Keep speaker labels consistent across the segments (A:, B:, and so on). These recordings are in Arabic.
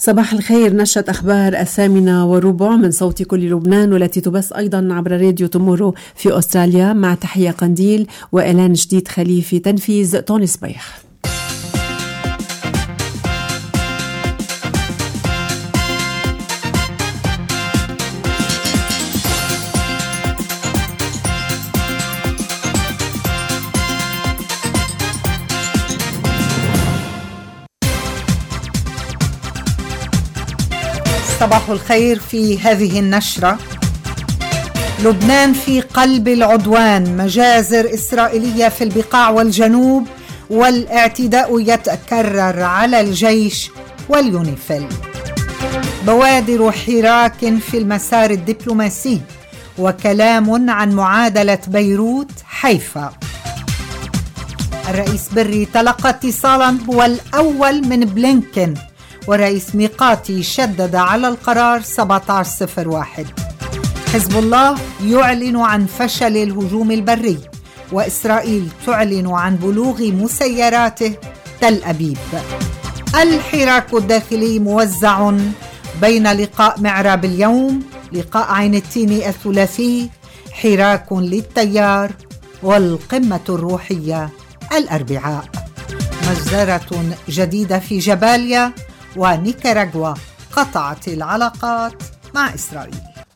A: صباح الخير. نشرة أخبار 8:15 من صوت كل لبنان، والتي تبث أيضا عبر راديو تومورو في أستراليا، مع تحية قنديل وإعلان جديد خليفي، تنفيذ توني صبيح.
B: صباح الخير. في هذه النشرة: لبنان في قلب العدوان، مجازر إسرائيلية في البقاع والجنوب، والاعتداء يتكرر على الجيش واليونيفيل. بوادر حراك في المسار الدبلوماسي، وكلام عن معادلة بيروت حيفا. الرئيس بري تلقى اتصالا هو الأول من بلينكن، ورئيس ميقاتي شدد على القرار 1701. حزب الله يعلن عن فشل الهجوم البري، وإسرائيل تعلن عن بلوغ مسيراته تل أبيب. الحراك الداخلي موزع بين لقاء معراب اليوم، لقاء عين التين الثلاثي، حراك للتيار، والقمة الروحية الأربعاء. مجزرة جديدة في جباليا، ونيكاراغوا قطعت العلاقات مع إسرائيل.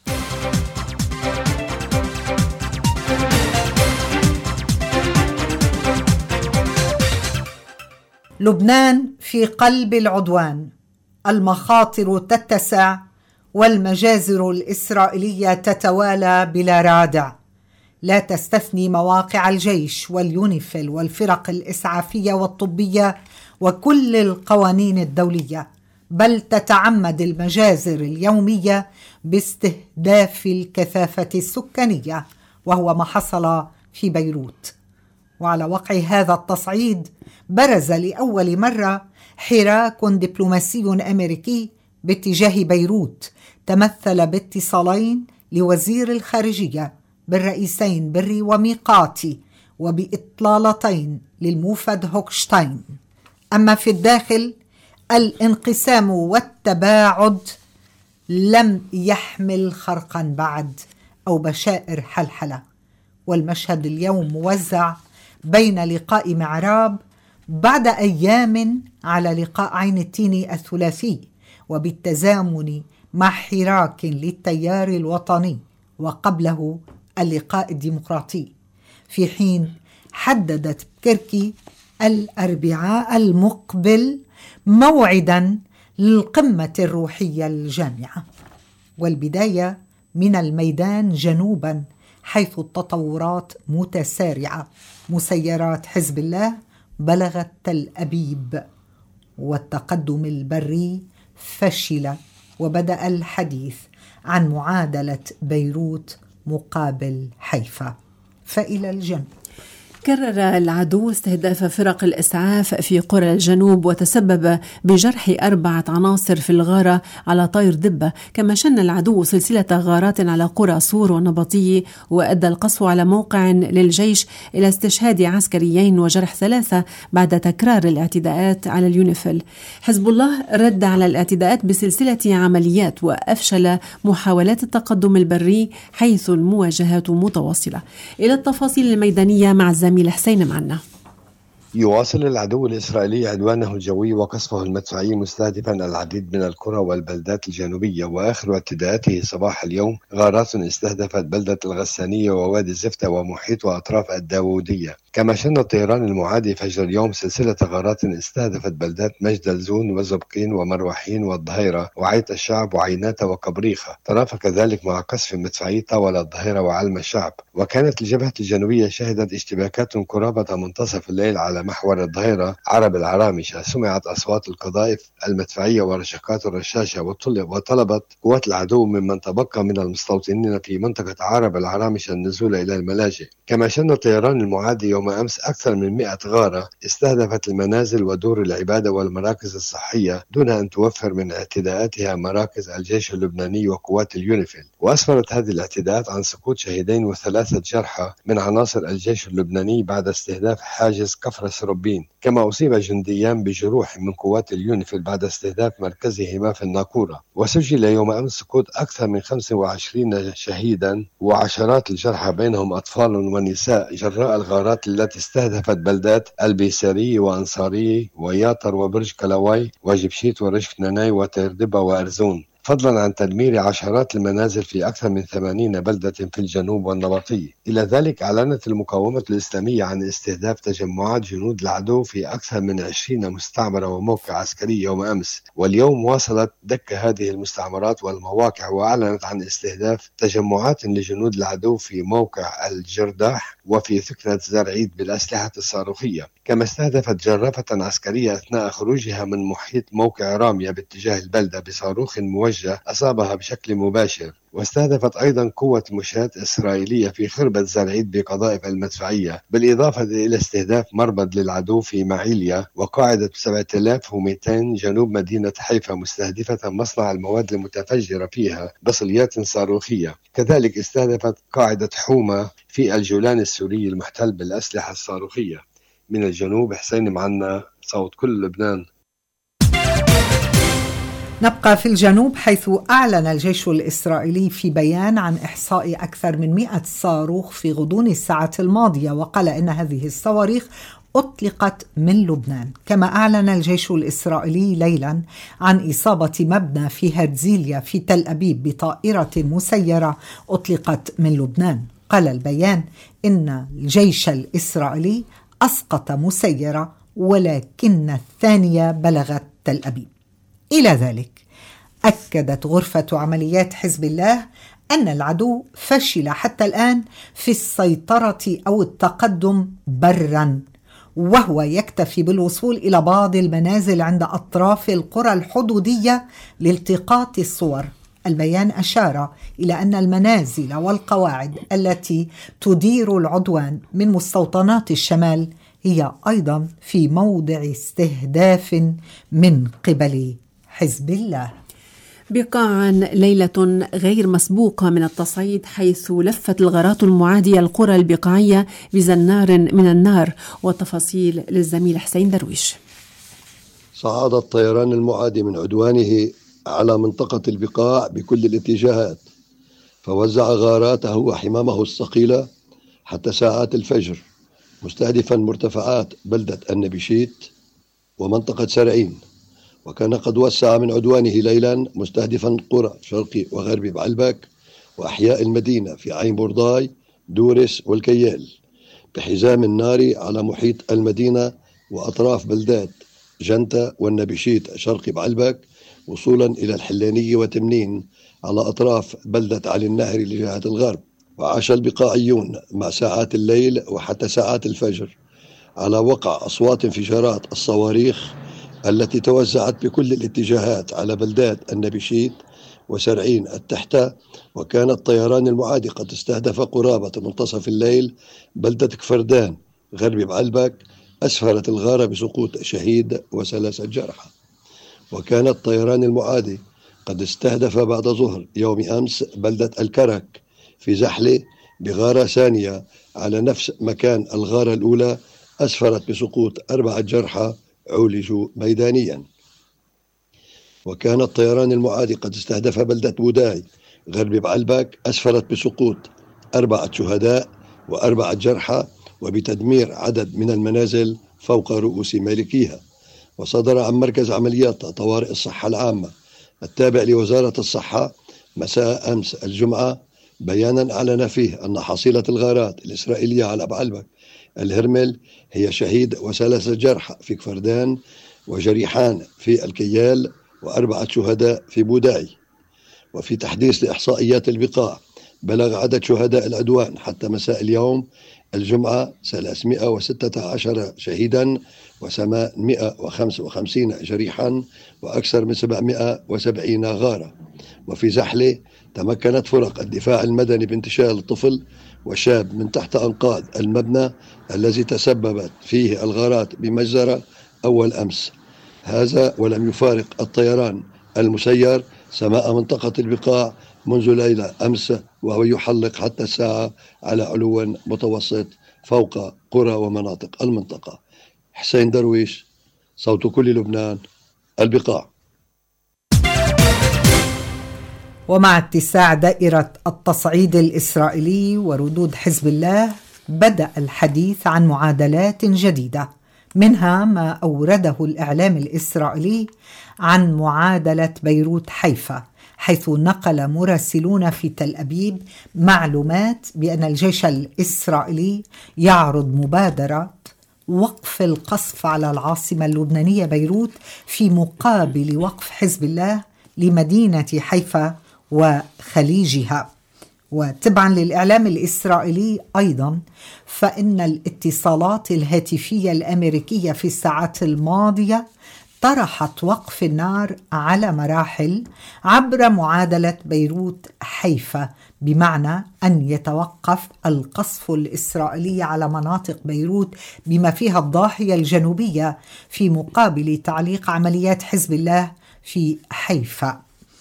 B: لبنان في قلب العدوان، المخاطر تتسع، والمجازر الإسرائيلية تتوالى بلا رادع. لا تستثني مواقع الجيش واليونيفيل والفرق الإسعافية والطبية وكل القوانين الدولية، بل تتعمد المجازر اليومية باستهداف الكثافة السكانية، وهو ما حصل في بيروت. وعلى وقع هذا التصعيد برز لأول مرة حراك دبلوماسي أمريكي باتجاه بيروت، تمثل باتصالين لوزير الخارجية بالرئيسين بري وميقاتي، وبإطلالتين للموفد هوكشتاين. أما في الداخل، الانقسام والتباعد لم يحمل خرقا بعد أو بشائر حلحلة، والمشهد اليوم موزع بين لقاء معراب بعد أيام على لقاء عين التين الثلاثي، وبالتزامن مع حراك للتيار الوطني، وقبله اللقاء الديمقراطي، في حين حددت كركي الأربعاء المقبل موعدا للقمة الروحية الجامعة. والبداية من الميدان جنوبا، حيث التطورات متسارعة. مسيرات حزب الله بلغت تل أبيب، والتقدم البري فشل، وبدأ الحديث عن معادلة بيروت مقابل حيفا. فإلى الجنوب،
A: كرر العدو استهداف فرق الإسعاف في قرى الجنوب، وتسبب بجرح 4 عناصر في الغارة على طير دبة. كما شن العدو سلسلة غارات على قرى صور ونبطية، وأدى القصف على موقع للجيش إلى استشهاد عسكريين وجرح 3 بعد تكرار الاعتداءات على اليونيفيل. حزب الله رد على الاعتداءات بسلسلة عمليات، وأفشل محاولات التقدم البري، حيث المواجهات متواصلة. إلى التفاصيل الميدانية مع الزميل حسين معنا.
C: يواصل العدو الإسرائيلي عدوانه الجوي وقصفه المدفعي، مستهدفا العديد من القرى والبلدات الجنوبية. وآخر اعتداءاته صباح اليوم غارات استهدفت بلدة الغسانية ووادي الزفتة ومحيط وأطراف الداوودية. كما شن الطيران المعادي فجر اليوم سلسلة غارات استهدفت بلدات مجد الزون وزبقين ومروحين والظهيرة وعيت الشعب وعيناتة وكبريخة. ترافق ذلك مع قصف مدفعي طاول الظهيرة وعلم الشعب. وكانت الجبهة الجنوبية شهدت اشتباكات قرابة منتصف الليل على محور الظهيرة عرب العرامشة. سمعت أصوات القذائف المدفعية ورشقات الرشاشة، وطلبت قوات العدو ممن تبقى من المستوطنين في منطقة عرب العرامشة النزول إلى الملاجئ. كما شن الطيران المعادي يوم أمس أكثر من 100 غارة استهدفت المنازل ودور العبادة والمراكز الصحية، دون أن توفر من اعتداءاتها مراكز الجيش اللبناني وقوات اليونيفيل. وأسفرت هذه الاعتداءات عن سقوط شهيدين و3 جرحى من عناصر الجيش اللبناني بعد استهداف حاجز كفر سروبين. كما أصيب جنديان بجروح من قوات اليونيفيل بعد استهداف مركزهما في الناقورة. وسجل يوم أمس سقوط أكثر من 25 شهيدا وعشرات الجرحى بينهم أطفال ونساء جراء الغارات التي استهدفت بلدات البيساري وأنصاري وياطر وبرج كلاواي وجبشيت ورشف ناناي وتيردبة وأرزون، فضلا عن تدمير عشرات المنازل في أكثر من 80 بلدة في الجنوب والنبطية. إلى ذلك أعلنت المقاومة الإسلامية عن استهداف تجمعات جنود العدو في أكثر من 20 مستعمرة وموقع عسكري يوم أمس، واليوم واصلت دك هذه المستعمرات والمواقع، وأعلنت عن استهداف تجمعات لجنود العدو في موقع الجرداح وفي ثكنة زرعيد بالأسلحة الصاروخية. كما استهدفت جرافة عسكرية أثناء خروجها من محيط موقع رامية باتجاه البلدة بصاروخ موجه أصابها بشكل مباشر. واستهدفت أيضا قوة مشاة إسرائيلية في خربة زرعيد بقذائف المدفعية، بالإضافة إلى استهداف مربد للعدو في معيليا وقاعدة 7200 جنوب مدينة حيفا، مستهدفة مصنع المواد المتفجرة فيها بصليات صاروخية. كذلك استهدفت قاعدة حومة في الجولان السوري المحتل بالأسلحة الصاروخية. من الجنوب حسين معنا، صوت كل لبنان.
B: نبقى في الجنوب، حيث أعلن الجيش الإسرائيلي في بيان عن إحصاء أكثر من 100 صاروخ في غضون الساعات الماضية، وقال إن هذه الصواريخ أطلقت من لبنان. كما أعلن الجيش الإسرائيلي ليلا عن إصابة مبنى في هرزيليا في تل أبيب بطائرة مسيرة أطلقت من لبنان. قال البيان إن الجيش الإسرائيلي أسقط مسيرة، ولكن الثانية بلغت تل أبيب. إلى ذلك أكدت غرفة عمليات حزب الله أن العدو فشل حتى الآن في السيطرة أو التقدم برا، وهو يكتفي بالوصول إلى بعض المنازل عند أطراف القرى الحدودية لالتقاط الصور. البيان أشار إلى أن المنازل والقواعد التي تدير العدوان من مستوطنات الشمال هي أيضا في موضع استهداف من قبل حزب الله.
A: بقاعا ليلة غير مسبوقة من التصعيد، حيث لفت الغارات المعادية القرى البقاعية بزنار من النار. والتفاصيل للزميل حسين درويش.
D: صعد الطيران المعادي من عدوانه على منطقة البقاع بكل الاتجاهات، فوزع غاراته وحمامه الثقيلة حتى ساعات الفجر، مستهدفا مرتفعات بلدة النبيشيت ومنطقة سرعين. وكان قد وسع من عدوانه ليلا مستهدفا قرى شرقي وغربي بعلبك وأحياء المدينة في عين برداي دورس والكيال، بحزام النار على محيط المدينة وأطراف بلدات جنتا والنبيشيت شرقي بعلبك، وصولا إلى الحلانية وتمنين على أطراف بلدة علي النهر لجهة الغرب. وعاش البقاعيون مع ساعات الليل وحتى ساعات الفجر على وقع أصوات انفجارات الصواريخ التي توزعت بكل الاتجاهات على بلدات النبيشيت وسرعين التحتة. وكان الطيران المعادي قد استهدف قرابة منتصف الليل بلدة كفردان غربي بعلبك، أسفرت الغارة بسقوط شهيد و3 جرحى. وكان الطيران المعادي قد استهدف بعد ظهر يوم أمس بلدة الكرك في زحلة بغارة ثانية على نفس مكان الغارة الأولى، أسفرت بسقوط 4 جرحى عولجوا ميدانيا. وكان الطيران المعادي قد استهدف بلدة بوداي غربي بعلبك، أسفرت بسقوط 4 شهداء و4 جرحى وبتدمير عدد من المنازل فوق رؤوس مالكيها. وصدر عن مركز عمليات طوارئ الصحة العامة التابع لوزارة الصحة مساء أمس الجمعة بيانا أعلن فيه أن حصيلة الغارات الإسرائيلية على بعلبك الهرمل هي شهيد و3 جرحى في كفردان، وجريحان في الكيال، و4 شهداء في بوداي. وفي تحديث لإحصائيات البقاع بلغ عدد شهداء العدوان حتى مساء اليوم الجمعة 316 شهيدا و855 جريحا وأكثر من 770 غارة. وفي زحلة تمكنت فرق الدفاع المدني بانتشال طفل وشاب من تحت أنقاض المبنى الذي تسببت فيه الغارات بمجزرة أول أمس. هذا ولم يفارق الطيران المسير سماء منطقة البقاع منذ ليلة أمس، وهو يحلق حتى الساعة على علو متوسط فوق قرى ومناطق المنطقة. حسين درويش، صوت كل لبنان، البقاع.
B: ومع اتساع دائرة التصعيد الإسرائيلي وردود حزب الله، بدأ الحديث عن معادلات جديدة، منها ما أورده الإعلام الإسرائيلي عن معادلة بيروت حيفا، حيث نقل مراسلون في تل أبيب معلومات بأن الجيش الإسرائيلي يعرض مبادرة وقف القصف على العاصمة اللبنانية بيروت في مقابل وقف حزب الله لمدينة حيفا وخليجها. وتبعا للإعلام الإسرائيلي أيضا، فإن الاتصالات الهاتفية الأمريكية في الساعات الماضية طرحت وقف النار على مراحل عبر معادلة بيروت حيفا، بمعنى أن يتوقف القصف الإسرائيلي على مناطق بيروت بما فيها الضاحية الجنوبية في مقابل تعليق عمليات حزب الله في حيفا.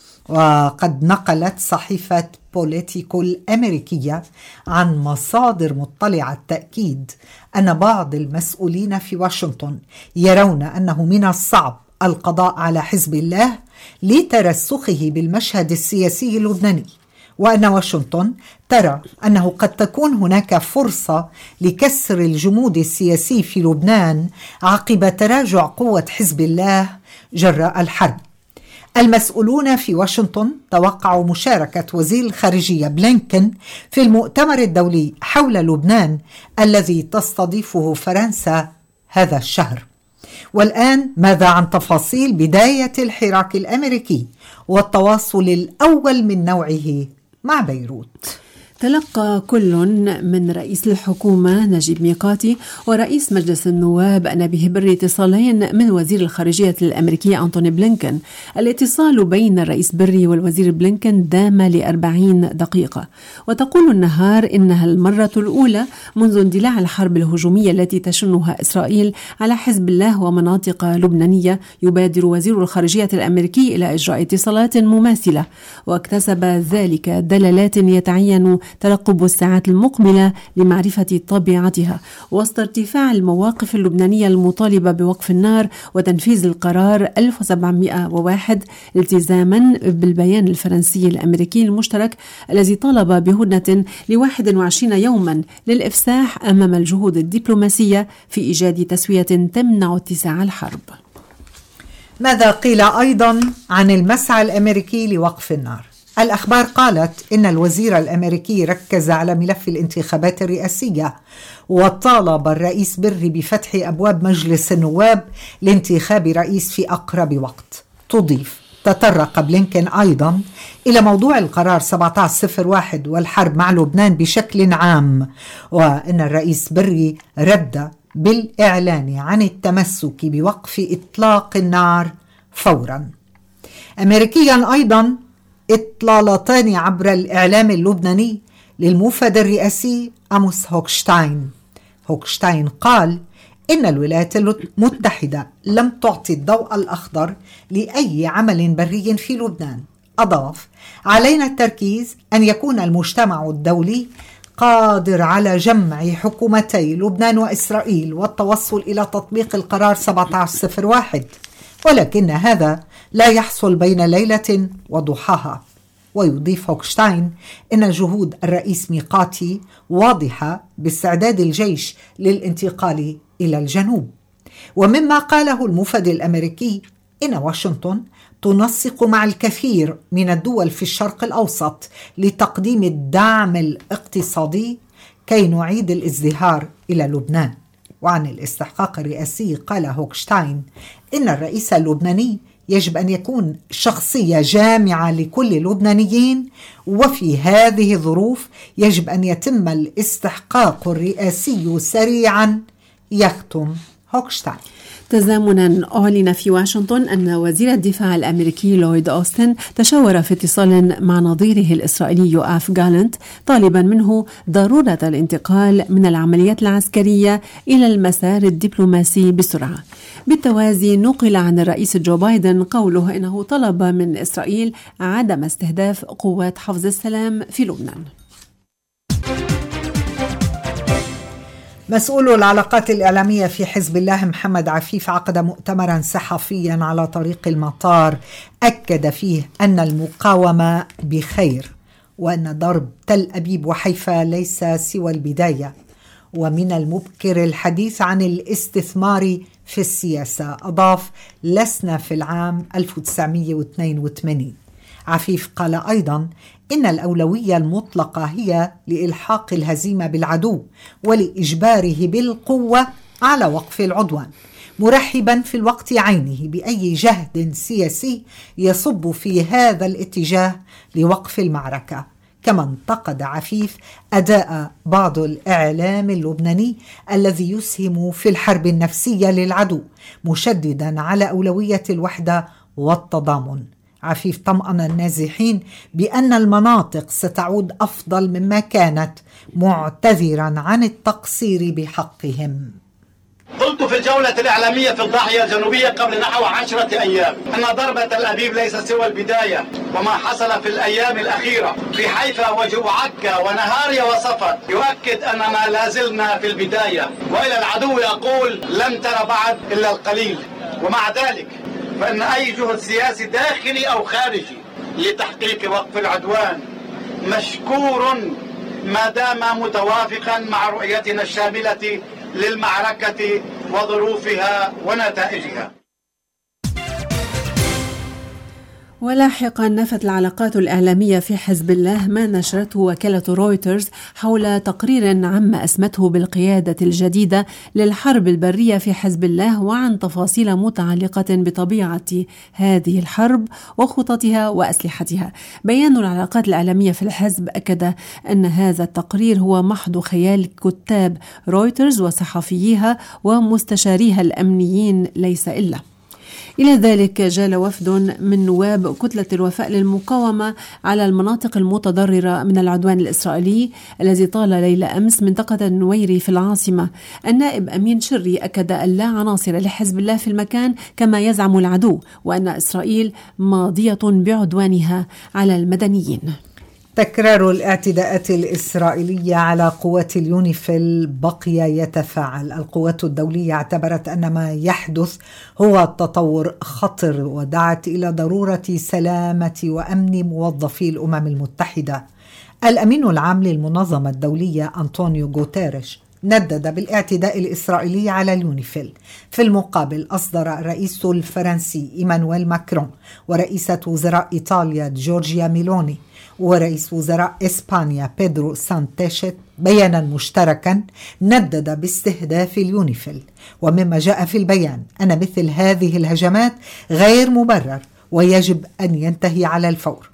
B: وقد نقلت صحيفة بوليتيكو الأمريكية عن مصادر مطلعة التأكيد أن بعض المسؤولين في واشنطن يرون أنه من الصعب القضاء على حزب الله لترسخه بالمشهد السياسي اللبناني، وأن واشنطن ترى أنه قد تكون هناك فرصة لكسر الجمود السياسي في لبنان عقب تراجع قوة حزب الله جراء الحرب. المسؤولون في واشنطن توقعوا مشاركة وزير الخارجية بلينكن في المؤتمر الدولي حول لبنان الذي تستضيفه فرنسا هذا الشهر. والآن ماذا عن تفاصيل بداية الحراك الأمريكي والتواصل الأول من نوعه مع بيروت؟
A: تلقى كل من رئيس الحكومة نجيب ميقاتي ورئيس مجلس النواب نبيه بري اتصالين من وزير الخارجية الأمريكي أنتوني بلينكن. الاتصال بين الرئيس بري والوزير بلينكن دام ل40 دقيقة، وتقول النهار إنها المرة الأولى منذ اندلاع الحرب الهجومية التي تشنها إسرائيل على حزب الله ومناطق لبنانية يبادر وزير الخارجية الأمريكي إلى إجراء اتصالات مماثلة، واكتسب ذلك دلالات يتعين ترقب الساعات المقبلة لمعرفة طبيعتها وسط ارتفاع المواقف اللبنانية المطالبة بوقف النار وتنفيذ القرار 1701 التزاما بالبيان الفرنسي الأمريكي المشترك الذي طالب بهدنة ل21 يوما للإفساح أمام الجهود الدبلوماسية في إيجاد تسوية تمنع اتساع الحرب.
B: ماذا قيل أيضا عن المسعى الأمريكي لوقف النار؟ الأخبار قالت إن الوزير الأمريكي ركز على ملف الانتخابات الرئاسية، وطالب الرئيس بري بفتح أبواب مجلس النواب لانتخاب رئيس في أقرب وقت. تضيف تطرق بلينكن أيضا إلى موضوع القرار 1701 والحرب مع لبنان بشكل عام، وأن الرئيس بري رد بالإعلان عن التمسك بوقف إطلاق النار فورا. أمريكيا أيضا إطلالتان عبر الإعلام اللبناني للموفد الرئاسي أموس هوكشتاين قال إن الولايات المتحدة لم تعطي الضوء الأخضر لأي عمل بري في لبنان. أضاف: علينا التركيز أن يكون المجتمع الدولي قادر على جمع حكومتي لبنان وإسرائيل والتوصل إلى تطبيق القرار 1701، ولكن هذا لا يحصل بين ليلة وضحاها. ويضيف هوكشتاين إن جهود الرئيس ميقاتي واضحة باستعداد الجيش للانتقال إلى الجنوب. ومما قاله الموفد الأمريكي إن واشنطن تنسق مع الكثير من الدول في الشرق الأوسط لتقديم الدعم الاقتصادي كي نعيد الازدهار إلى لبنان. وعن الاستحقاق الرئاسي قال هوكشتاين إن الرئيس اللبناني يجب أن يكون شخصية جامعة لكل اللبنانيين، وفي هذه الظروف يجب أن يتم الاستحقاق الرئاسي سريعا، يختم هوكشتاين.
A: تزامنا أعلن في واشنطن أن وزير الدفاع الأمريكي لويد أوستن تشاور في اتصال مع نظيره الإسرائيلي يوآف جالنت طالبا منه ضرورة الانتقال من العمليات العسكرية إلى المسار الدبلوماسي بسرعة. بالتوازي نقل عن الرئيس جو بايدن قوله إنه طلب من إسرائيل عدم استهداف قوات حفظ السلام في لبنان.
B: مسؤول العلاقات الإعلامية في حزب الله محمد عفيف عقد مؤتمرا صحفيا على طريق المطار أكد فيه أن المقاومة بخير، وأن ضرب تل أبيب وحيفا ليس سوى البداية، ومن المبكر الحديث عن الاستثمار في السياسة. أضاف: لسنا في العام 1982. عفيف قال أيضا إن الأولوية المطلقة هي لإلحاق الهزيمة بالعدو ولإجباره بالقوة على وقف العدوان، مرحبا في الوقت عينه بأي جهد سياسي يصب في هذا الاتجاه لوقف المعركة. كما انتقد عفيف أداء بعض الإعلام اللبناني الذي يسهم في الحرب النفسية للعدو، مشددا على أولوية الوحدة والتضامن. عفيف طمأن النازحين بأن المناطق ستعود أفضل مما كانت، معتذرا عن التقصير بحقهم.
E: قلت في الجولة الإعلامية في الضاحية الجنوبية قبل نحو 10 أيام أن ضربة تل أبيب ليس سوى البداية، وما حصل في الأيام الأخيرة في حيفا وعكا ونهاريا وصفد يؤكد أننا لازلنا في البداية، وإلى العدو يقول لن ترى بعد إلا القليل. ومع ذلك فإن أي جهد سياسي داخلي أو خارجي لتحقيق وقف العدوان مشكور ما دام متوافقا مع رؤيتنا الشاملة للمعركة وظروفها ونتائجها.
A: ولاحقا نفت العلاقات الإعلامية في حزب الله ما نشرته وكالة رويترز حول تقرير عما أسمته بالقيادة الجديدة للحرب البرية في حزب الله، وعن تفاصيل متعلقة بطبيعة هذه الحرب وخططها وأسلحتها. بيان العلاقات الإعلامية في الحزب أكد أن هذا التقرير هو محض خيال كتاب رويترز وصحفيها ومستشاريها الأمنيين ليس إلا. إلى ذلك جال وفد من نواب كتلة الوفاء للمقاومة على المناطق المتضررة من العدوان الإسرائيلي الذي طال ليلة أمس منطقة النويري في العاصمة. النائب أمين شري أكد أن لا عناصر لحزب الله في المكان كما يزعم العدو، وأن إسرائيل ماضية بعدوانها على المدنيين.
B: تكرار الاعتداءات الإسرائيلية على قوات اليونيفيل بقي يتفاعل. القوات الدولية اعتبرت أن ما يحدث هو تطور خطر، ودعت إلى ضرورة سلامة وأمن موظفي الأمم المتحدة. الأمين العام للمنظمة الدولية أنطونيو غوتيريش ندد بالاعتداء الإسرائيلي على اليونيفيل. في المقابل أصدر الرئيس الفرنسي إيمانويل ماكرون ورئيسة وزراء إيطاليا جورجيا ميلوني ورئيس وزراء إسبانيا بيدرو سانتيش بيانا مشتركا ندد باستهداف اليونيفيل. ومما جاء في البيان أن مثل هذه الهجمات غير مبرر ويجب أن ينتهي على الفور.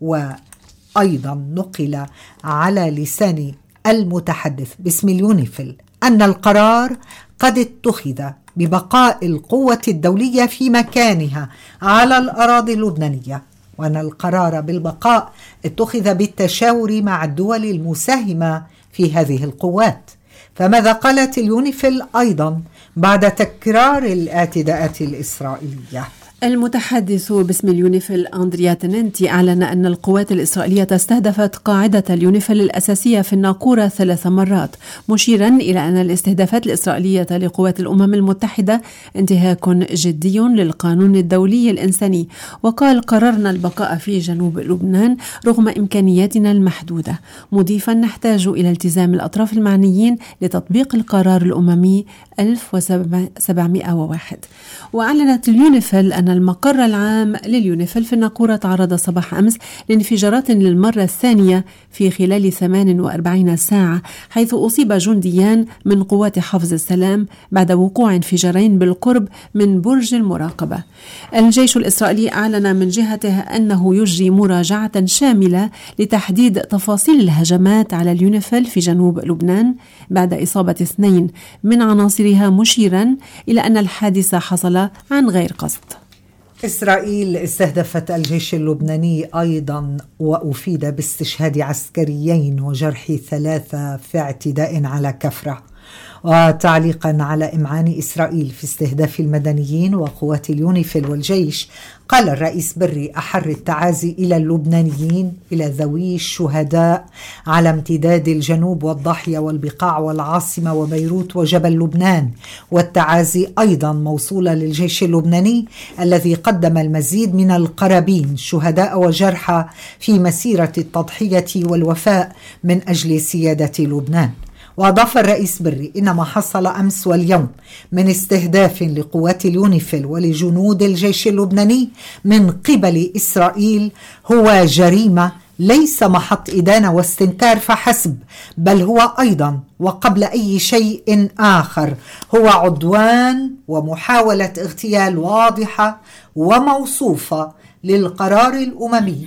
B: وأيضا نقل على لسان المتحدث باسم اليونيفيل أن القرار قد اتخذ ببقاء القوة الدولية في مكانها على الأراضي اللبنانية، وأن القرار بالبقاء اتخذ بالتشاور مع الدول المساهمة في هذه القوات. فماذا قالت اليونيفيل أيضا بعد تكرار الاعتداءات الإسرائيلية؟
A: المتحدث باسم اليونيفيل أندريا تننتي أعلن أن القوات الإسرائيلية استهدفت قاعدة اليونيفيل الأساسية في الناقورة 3 مرات، مشيرا إلى أن الاستهدافات الإسرائيلية لقوات الأمم المتحدة انتهاك جدي للقانون الدولي الإنساني. وقال: قررنا البقاء في جنوب لبنان رغم إمكانياتنا المحدودة، مضيفا: نحتاج إلى التزام الأطراف المعنيين لتطبيق القرار الأممي 1701. وأعلنت اليونيفيل أن المقر العام لليونيفيل في الناقورة تعرض صباح أمس لانفجارات للمرة الثانية في خلال 48 ساعة، حيث أصيب جنديان من قوات حفظ السلام بعد وقوع انفجارين بالقرب من برج المراقبة. الجيش الإسرائيلي أعلن من جهته أنه يجري مراجعة شاملة لتحديد تفاصيل الهجمات على اليونيفيل في جنوب لبنان بعد إصابة 2 من عناصرها، مشيرا إلى أن الحادث حصل عن غير قصد.
B: إسرائيل استهدفت الجيش اللبناني أيضا وأفيد باستشهاد عسكريين وجرح 3 في اعتداء على كفرة. وتعليقا على إمعان إسرائيل في استهداف المدنيين وقوات اليونيفيل والجيش، قال الرئيس بري: أحر التعازي إلى اللبنانيين، إلى ذوي الشهداء على امتداد الجنوب والضاحية والبقاع والعاصمة وبيروت وجبل لبنان، والتعازي أيضا موصولة للجيش اللبناني الذي قدم المزيد من القرابين شهداء وجرحى في مسيرة التضحية والوفاء من أجل سيادة لبنان. وأضاف الرئيس بري: إن ما حصل أمس واليوم من استهداف لقوات اليونيفيل ولجنود الجيش اللبناني من قبل إسرائيل هو جريمة ليس محط إدانة واستنكار فحسب، بل هو أيضا وقبل أي شيء آخر هو عدوان ومحاولة اغتيال واضحة وموصوفة للقرار الأممي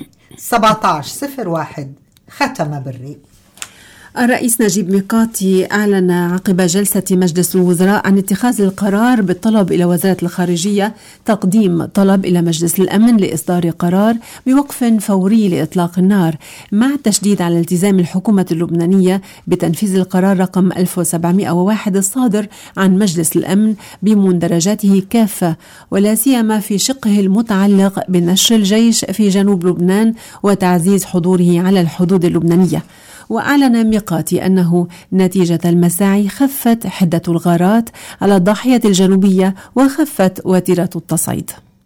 B: 1701. ختم بري.
A: الرئيس نجيب ميقاتي أعلن عقب جلسة مجلس الوزراء عن اتخاذ القرار بالطلب إلى وزارة الخارجية تقديم طلب إلى مجلس الأمن لإصدار قرار بوقف فوري لإطلاق النار، مع التشديد على التزام الحكومة اللبنانية بتنفيذ القرار رقم 1701 الصادر عن مجلس الأمن بمندرجاته كافة، ولا سيما في شقه المتعلق بنشر الجيش في جنوب لبنان وتعزيز حضوره على الحدود اللبنانية. وأعلن ميقاتي أنه نتيجة المساعي خفت حدة الغارات على الضاحية الجنوبية وخفت وتيرة التصعيد.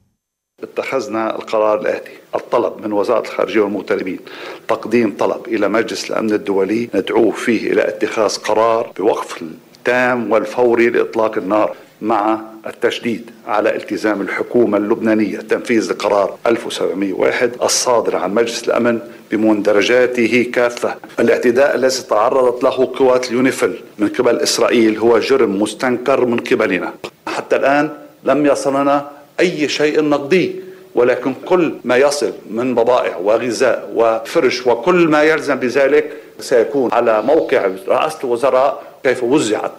F: اتخذنا القرار الآتي: الطلب من وزارة الخارجية والمغتربين تقديم طلب إلى مجلس الأمن الدولي ندعوه فيه إلى اتخاذ قرار بوقف التام والفوري لإطلاق النار، مع التشديد على التزام الحكومة اللبنانية تنفيذ القرار 1701 الصادر عن مجلس الأمن بمندرجاته كافة. الاعتداء الذي تعرضت له قوات اليونيفيل من قبل إسرائيل هو جرم مستنكر من قبلنا. حتى الآن لم يصلنا أي شيء نقدي، ولكن كل ما يصل من بضائع وغذاء وفرش وكل ما يلزم بذلك سيكون على موقع رئاسة الوزراء كيف وزعت.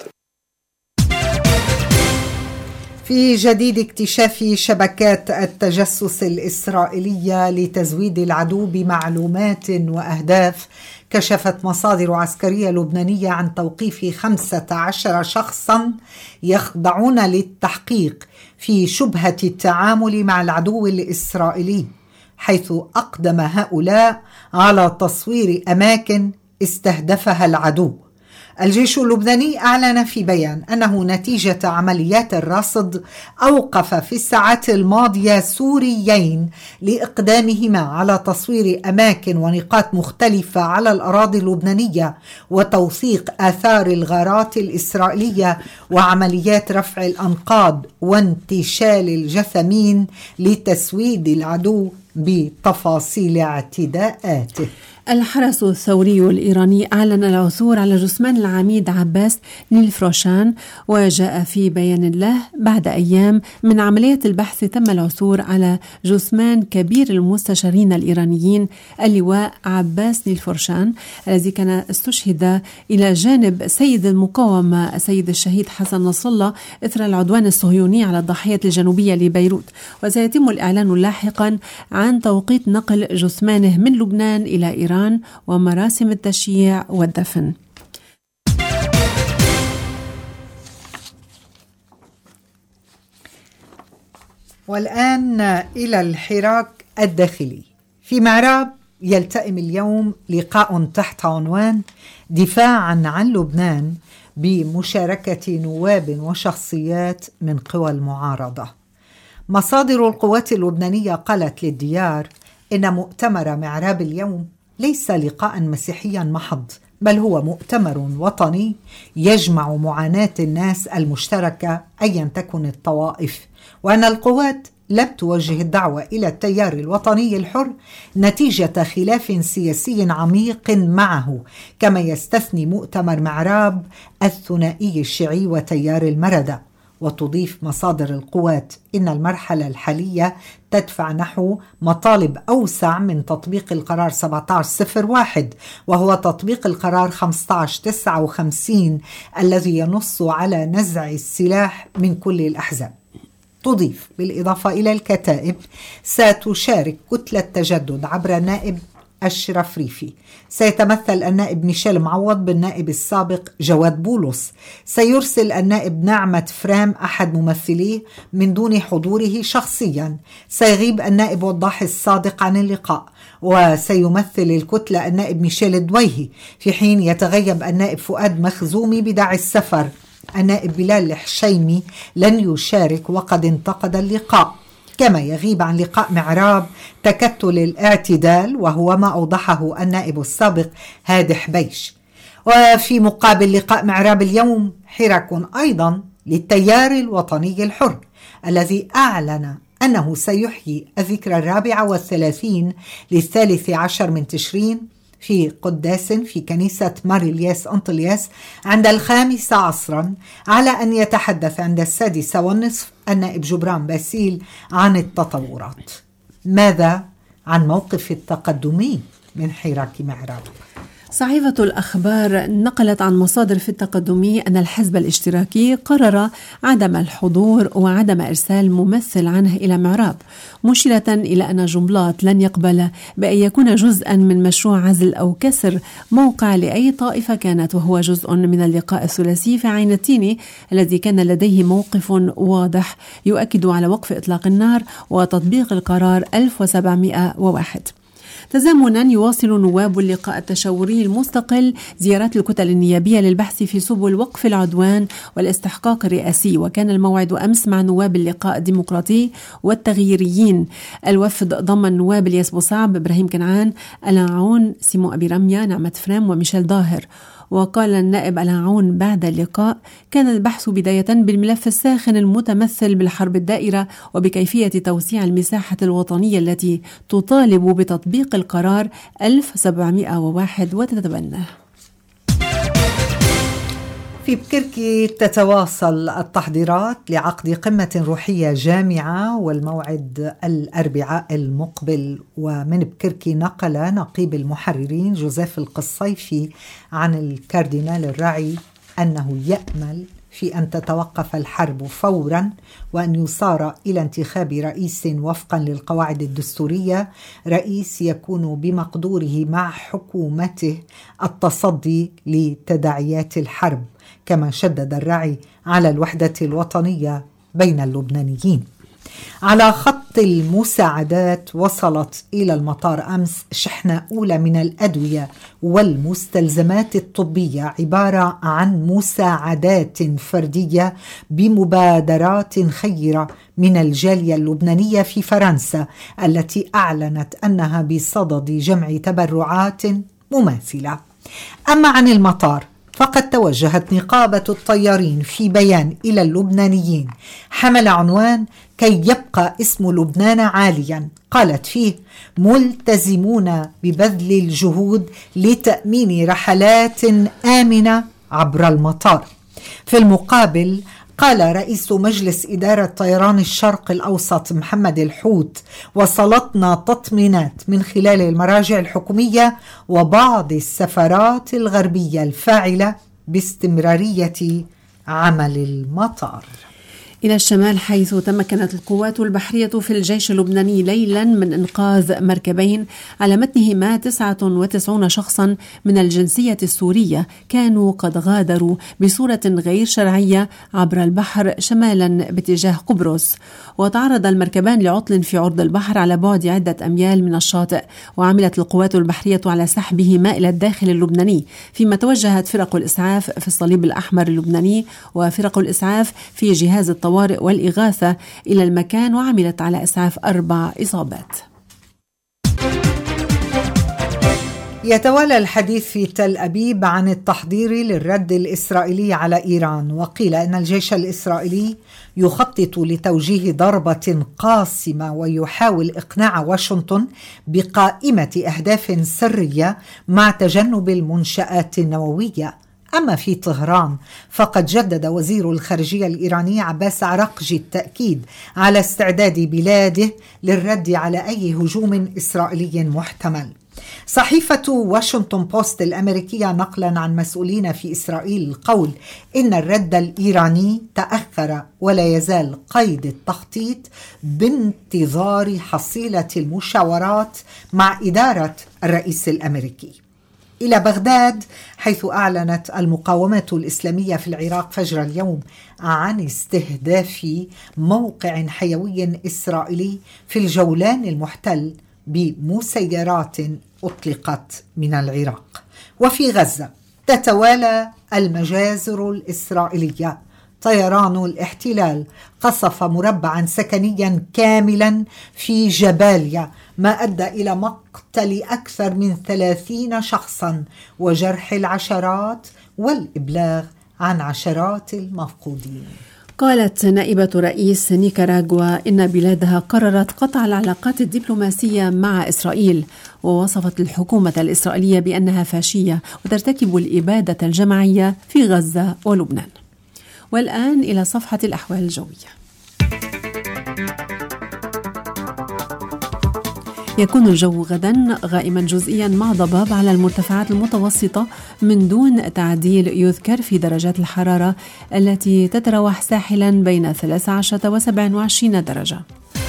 B: في جديد اكتشاف شبكات التجسس الإسرائيلية لتزويد العدو بمعلومات وأهداف، كشفت مصادر عسكرية لبنانية عن توقيف 15 شخصا يخضعون للتحقيق في شبهة التعامل مع العدو الإسرائيلي، حيث أقدم هؤلاء على تصوير أماكن استهدفها العدو. الجيش اللبناني أعلن في بيان أنه نتيجة عمليات الرصد أوقف في الساعات الماضية سوريين لإقدامهما على تصوير أماكن ونقاط مختلفة على الأراضي اللبنانية وتوثيق آثار الغارات الإسرائيلية وعمليات رفع الأنقاض وانتشال الجثمين لتسويد العدو بتفاصيل اعتداءاته.
A: الحرس الثوري الإيراني أعلن العثور على جثمان العميد عباس نيلفروشان، وجاء في بيان له: بعد أيام من عملية البحث تم العثور على جثمان كبير المستشارين الإيرانيين اللواء عباس نيلفروشان الذي كان استشهد إلى جانب سيد المقاومة السيد الشهيد حسن نصر الله إثر العدوان الصهيوني على الضاحية الجنوبية لبيروت. وسيتم الإعلان لاحقا عن توقيت نقل جثمانه من لبنان إلى إيران ومراسم التشييع والدفن.
B: والآن إلى الحراك الداخلي. في معراب يلتئم اليوم لقاء تحت عنوان دفاعا عن لبنان بمشاركة نواب وشخصيات من قوى المعارضة. مصادر القوات اللبنانية قالت للديار إن مؤتمر معراب اليوم ليس لقاء مسيحيا محض، بل هو مؤتمر وطني يجمع معاناة الناس المشتركة أيا تكن الطوائف، وأن القوات لم توجه الدعوة إلى التيار الوطني الحر نتيجة خلاف سياسي عميق معه، كما يستثني مؤتمر معراب الثنائي الشيعي وتيار المردة. وتضيف مصادر القوات إن المرحلة الحالية تدفع نحو مطالب أوسع من تطبيق القرار 1701، وهو تطبيق القرار 1559 الذي ينص على نزع السلاح من كل الأحزاب. تضيف بالإضافة إلى الكتائب ستشارك كتلة تجدد عبر نائب أشرف ريفي. سيتمثل النائب ميشيل معوض بالنائب السابق جواد بولس. سيرسل النائب نعمة فرام أحد ممثليه من دون حضوره شخصيا. سيغيب النائب وضاح الصادق عن اللقاء، وسيمثل الكتلة النائب ميشيل الدويهي، في حين يتغيب النائب فؤاد مخزومي بداعي السفر. النائب بلال الحشيمي لن يشارك وقد انتقد اللقاء. كما يغيب عن لقاء معراب تكتل الاعتدال، وهو ما أوضحه النائب السابق هادي حبيش. وفي مقابل لقاء معراب اليوم حراك أيضا للتيار الوطني الحر الذي أعلن أنه سيحيي الذكرى 34 لل13 من تشرين في قداس في كنيسة مار إلياس أنطلياس عند 5 عصرا، على أن يتحدث عند 6:15 النائب جبران باسيل عن التطورات. ماذا عن موقف التقدمي من حراك معراب؟
A: صحيفة الأخبار نقلت عن مصادر في التقدمي أن الحزب الاشتراكي قرر عدم الحضور وعدم إرسال ممثل عنه إلى معراب، مشيرة إلى أن جنبلاط لن يقبل بأن يكون جزءا من مشروع عزل أو كسر موقع لأي طائفة كانت، وهو جزء من اللقاء الثلاثي في عين التيني الذي كان لديه موقف واضح يؤكد على وقف إطلاق النار وتطبيق القرار 1701. تزامنا يواصل نواب اللقاء التشاوري المستقل زيارات الكتل النيابية للبحث في سبل وقف العدوان والاستحقاق الرئاسي، وكان الموعد أمس مع نواب اللقاء الديمقراطي والتغييريين. الوفد ضمن نواب الياس بوصعب، إبراهيم كنعان، ألان عون، سيمو أبي رمية، نعمة فرام وميشيل ظاهر. وقال النائب ألان عون بعد اللقاء: كان البحث بداية بالملف الساخن المتمثل بالحرب الدائرة وبكيفية توسيع المساحة الوطنية التي تطالب بتطبيق القرار 1701 وتتبناه.
B: في بكركي تتواصل التحضيرات لعقد قمة روحية جامعة، والموعد الأربعاء المقبل. ومن بكركي نقل نقيب المحررين جوزيف القصيفي عن الكاردينال الراعي أنه يأمل في أن تتوقف الحرب فورا، وأن يصار إلى انتخاب رئيس وفقا للقواعد الدستورية، رئيس يكون بمقدوره مع حكومته التصدي لتداعيات الحرب. كما شدد الراعي على الوحدة الوطنية بين اللبنانيين. على خط المساعدات، وصلت إلى المطار أمس شحنة أولى من الأدوية والمستلزمات الطبية، عبارة عن مساعدات فردية بمبادرات خيرة من الجالية اللبنانية في فرنسا، التي أعلنت أنها بصدد جمع تبرعات مماثلة. أما عن المطار، فقد توجهت نقابة الطيارين في بيان إلى اللبنانيين حمل عنوان كي يبقى اسم لبنان عاليا. قالت فيه: ملتزمون ببذل الجهود لتأمين رحلات آمنة عبر المطار. في المقابل، قال رئيس مجلس إدارة طيران الشرق الأوسط محمد الحوت: وصلتنا تطمينات من خلال المراجع الحكومية وبعض السفارات الغربية الفاعلة باستمرارية عمل المطار.
A: إلى الشمال، حيث تمكنت القوات البحرية في الجيش اللبناني ليلا من إنقاذ مركبين على متنهما 99 شخصا من الجنسية السورية كانوا قد غادروا بصورة غير شرعية عبر البحر شمالا باتجاه قبرص. وتعرض المركبان لعطل في عرض البحر على بعد عدة أميال من الشاطئ، وعملت القوات البحرية على سحبهما إلى الداخل اللبناني، فيما توجهت فرق الإسعاف في الصليب الأحمر اللبناني وفرق الإسعاف في جهاز الطوارئ والإغاثة إلى المكان، وعملت على إسعاف 4 إصابات.
B: يتوالى الحديث في تل أبيب عن التحضير للرد الإسرائيلي على إيران، وقيل أن الجيش الإسرائيلي يخطط لتوجيه ضربة قاصمة ويحاول إقناع واشنطن بقائمة أهداف سرية مع تجنب المنشآت النووية. أما في طهران، فقد جدد وزير الخارجية الإيراني عباس عراقجي التأكيد على استعداد بلاده للرد على أي هجوم إسرائيلي محتمل. صحيفة واشنطن بوست الأمريكية نقلا عن مسؤولين في إسرائيل القول إن الرد الإيراني تأخر ولا يزال قيد التخطيط بانتظار حصيلة المشاورات مع إدارة الرئيس الأمريكي. إلى بغداد، حيث أعلنت المقاومة الإسلامية في العراق فجر اليوم عن استهداف موقع حيوي إسرائيلي في الجولان المحتل بمسيرات أطلقت من العراق. وفي غزة تتوالى المجازر الإسرائيلية. طيران الاحتلال قصف مربعا سكنيا كاملا في جباليا، ما أدى إلى مقتل أكثر من 30 شخصا وجرح العشرات والإبلاغ عن عشرات المفقودين.
A: قالت نائبة رئيس نيكاراغوا إن بلادها قررت قطع العلاقات الدبلوماسية مع إسرائيل، ووصفت الحكومة الإسرائيلية بأنها فاشية وترتكب الإبادة الجماعية في غزة ولبنان. والآن إلى صفحة الأحوال الجوية. يكون الجو غدا غائما جزئيا مع ضباب على المرتفعات المتوسطة من دون تعديل يذكر في درجات الحرارة التي تتراوح ساحلا بين 13 و 27 درجة.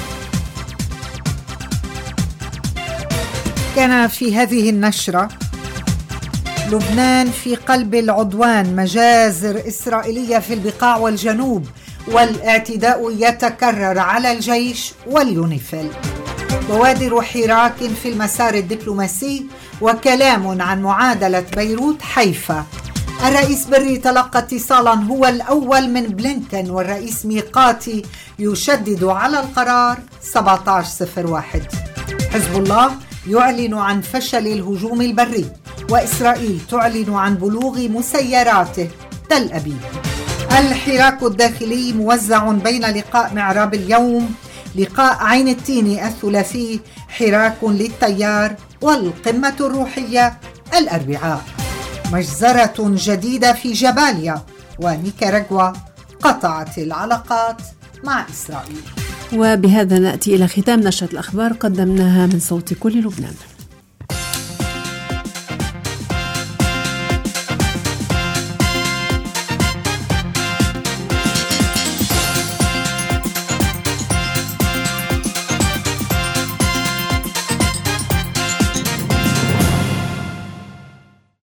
B: كان في هذه النشرة: لبنان في قلب العدوان، مجازر إسرائيلية في البقاع والجنوب، والاعتداء يتكرر على الجيش واليونيفيل. بوادر حراك في المسار الدبلوماسي، وكلام عن معادلة بيروت حيفا. الرئيس بري تلقى اتصالا هو الأول من بلينكن، والرئيس ميقاتي يشدد على القرار 1701. حزب الله يعلن عن فشل الهجوم البري، وإسرائيل تعلن عن بلوغ مسيراته تل أبيب. الحراك الداخلي موزع بين لقاء معراب اليوم، لقاء عين التين الثلاثي، حراك للتيار، والقمة الروحية الأربعاء. مجزرة جديدة في جباليا، ونيكاراغوا قطعت العلاقات مع إسرائيل.
A: وبهذا نأتي إلى ختام نشرة الأخبار قدمناها من صوت كل لبنان.